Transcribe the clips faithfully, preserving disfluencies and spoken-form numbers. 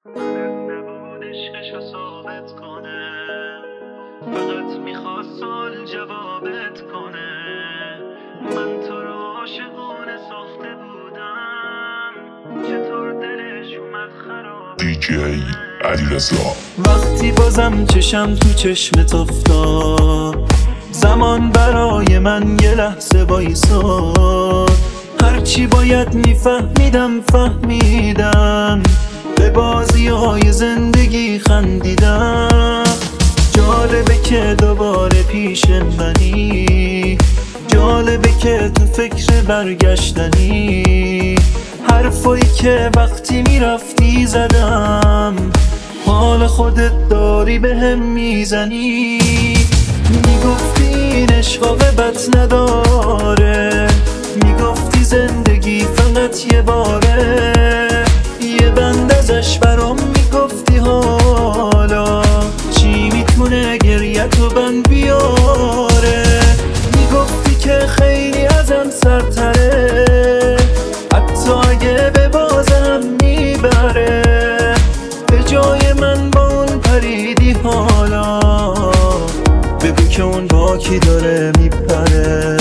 نبود عشقشو ثابت کنه، فقط میخواست سال جوابت کنه. من تو رو عاشقونه ساخته بودم، چطور دلش اومد خراب. دی جی علیرضا. وقتی بازم چشم تو چشمت افتاد، زمان برای من یه لحظه وایساد. هرچی باید میفهمیدم فهمیدم، به بازی های زندگی خندیدم. جالبه که دوباره پیش منی، جالبه که تو فکر برگشتنی. حرفایی که وقتی میرفتی زدم، حال خودت داری به هم میزنی. میگفتی این عشق عاقبت نداره، میگفتی زندگی فقط یه باره. یه بند ازش برام میگفتی حالا چی میتونه گریه‌تو بند بیاره. میگفتی که خیلی ازم سرتره، حتی اگه به بازم میبره. به جای من با اون پریدی حالا، بگو که اون با کی داره میپره.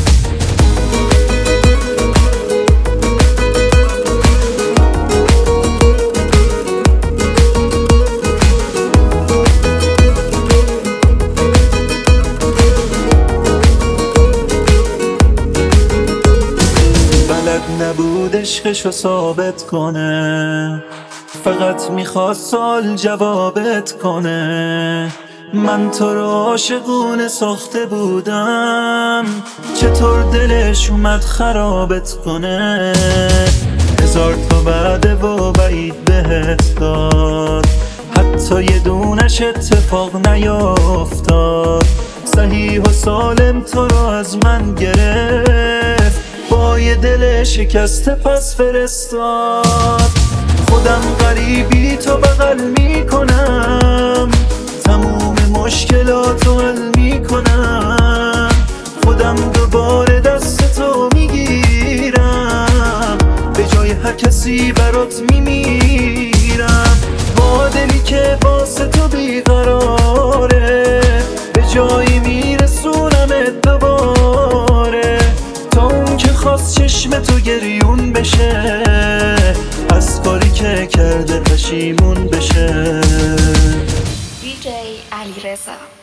نبود عشقشو ثابت کنه، فقط میخواست سال جوابت کنه. من تو رو عاشقونه ساخته بودم، چطور دلش اومد خرابت کنه. هزار تا وعده و بعید بهت داد، حتی یه دونش اتفاق نیافتاد. صحیح و سالم تو رو از من گرفت، با یه دل شکسته پس فرستاد. خودم غریبی تو بغل میکنم، تموم مشکلاتو حل میکنم. خودم دوباره دست تو میگیرم، به جای هر کسی برات میمیرم. با دلی که واسه تو بیقراره، به جایی میرسونمت دوباره. تا اون که خواست چشم تو گریون بشه، از کاری که کرده پشیمون بشه. دی جی علیرضا.